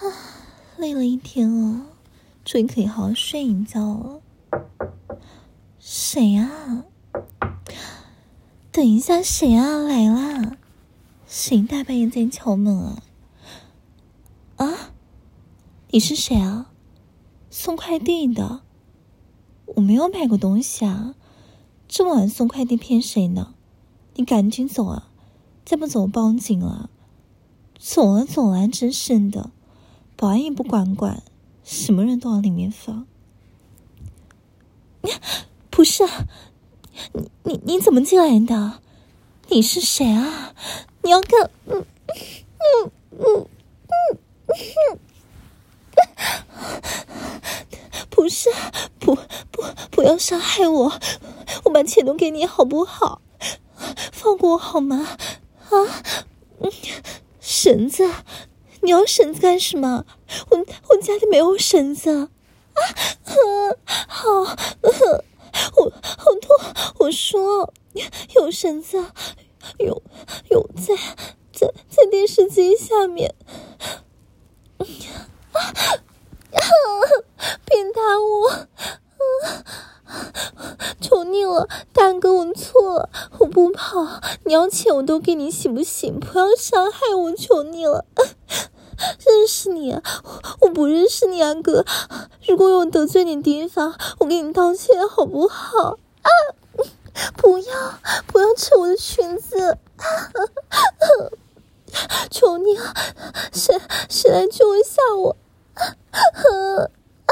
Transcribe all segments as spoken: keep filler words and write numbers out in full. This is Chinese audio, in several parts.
累了一天了，终于可以好好睡一觉了。谁啊？等一下，谁啊？来啦！谁大半夜在敲门啊？啊？你是谁啊？送快递的？我没有买过东西啊，这么晚送快递骗谁呢？你赶紧走啊，再不走报警了。走了走了，真是的，保安也不管管，什么人都往里面放。不是啊，你你你怎么进来的？你是谁啊？你要干？嗯嗯嗯嗯嗯，不是，不不不要伤害我，我把钱都给你好不好？放过我好吗？啊，嗯，绳子，你要绳子干什么？我我家里没有绳子啊！嗯，好，嗯，我好痛！我说有绳子，有有在在在电视机下面。啊啊！别打我！啊，求你了，大哥，我错了，我不跑，你要钱我都给你，行不行？不要伤害我，求你了。认识你啊？我不认识你啊，哥。如果有得罪你的地方，我给你道歉好不好？啊！不要不要扯我的裙子！啊、求你了，谁谁来救一下我？啊啊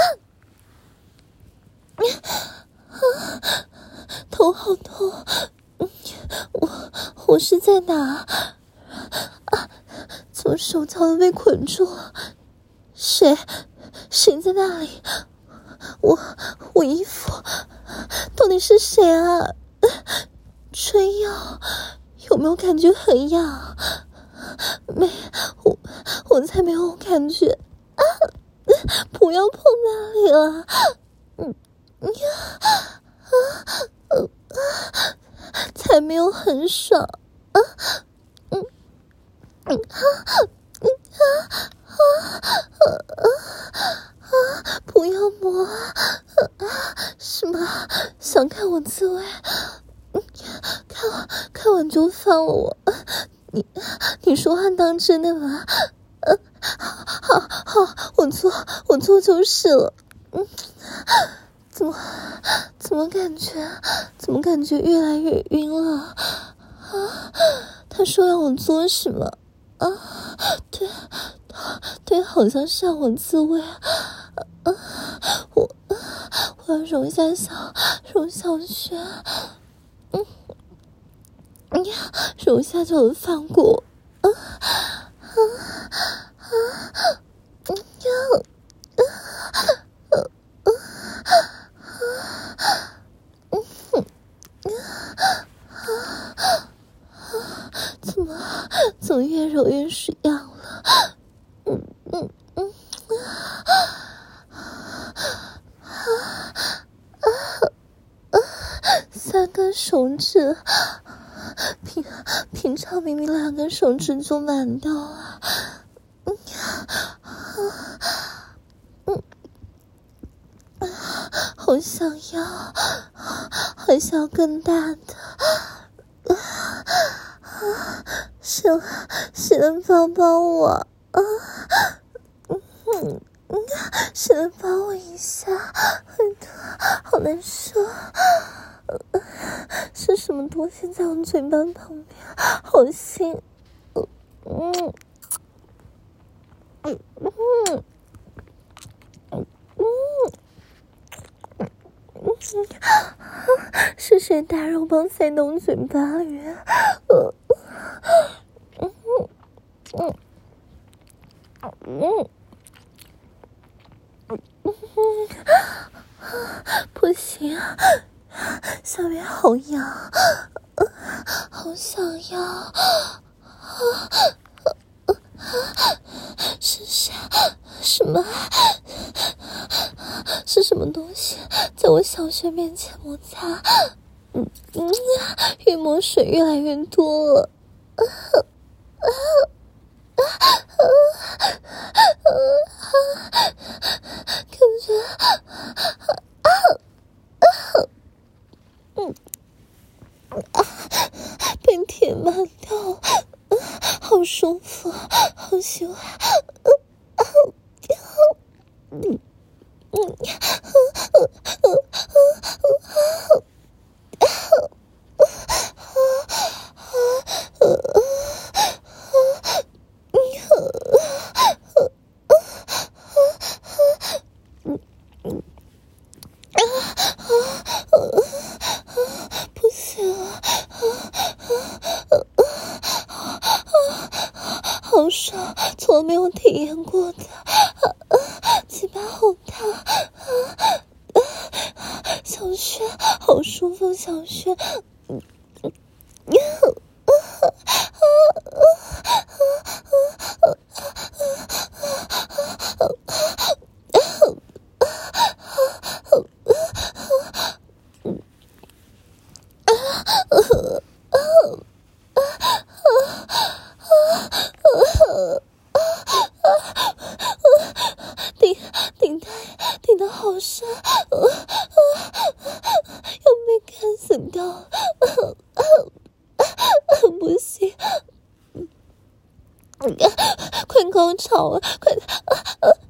啊、头好痛！我我是在哪？啊！怎么手脚都被捆住了？谁谁在那里？我我衣服到底是谁啊？春药有没有感觉很痒？没，我我才没有感觉啊！不要碰那里了！嗯呀啊啊啊！才没有很爽啊！嗯嗯啊嗯啊啊啊啊！不要摸啊！什么？想看我自慰？嗯，看完看完就放了我。你你说话当真的吗？嗯，好好好，我做我做就是了。嗯，怎么怎么感觉怎么感觉越来越晕了啊？他说让我做什么啊？对对，好像是让我自慰啊！我我要揉一下小揉小穴，嗯，哎呀，揉一下就能放过我，啊啊啊！哎呀，啊啊啊啊！嗯哼，啊啊！怎么怎么越揉越是痒了？嗯嗯嗯三根手指，平平常明明两根手指就满到啊！嗯嗯嗯，好想要，好想要更大的啊！谁谁能帮帮我啊？嗯嗯，谁能帮我一下？好难受。是什么东西在我嘴巴旁边？好腥！嗯嗯嗯嗯嗯嗯，是谁大肉棒塞到我嘴巴里面？嗯嗯嗯嗯嗯嗯，不行。下面好痒，好想要，是啥？什么？是什么东西在我小穴面前摩擦？嗯嗯，越抹水越来越多了。啊啊啊啊啊！ 好凶啊！嗯嗯不行啊！好爽，从来没有体验过的，鸡巴好大，小穴好舒服，小穴。顶顶的顶的好深，要被干死掉，不行，快高潮啊！快！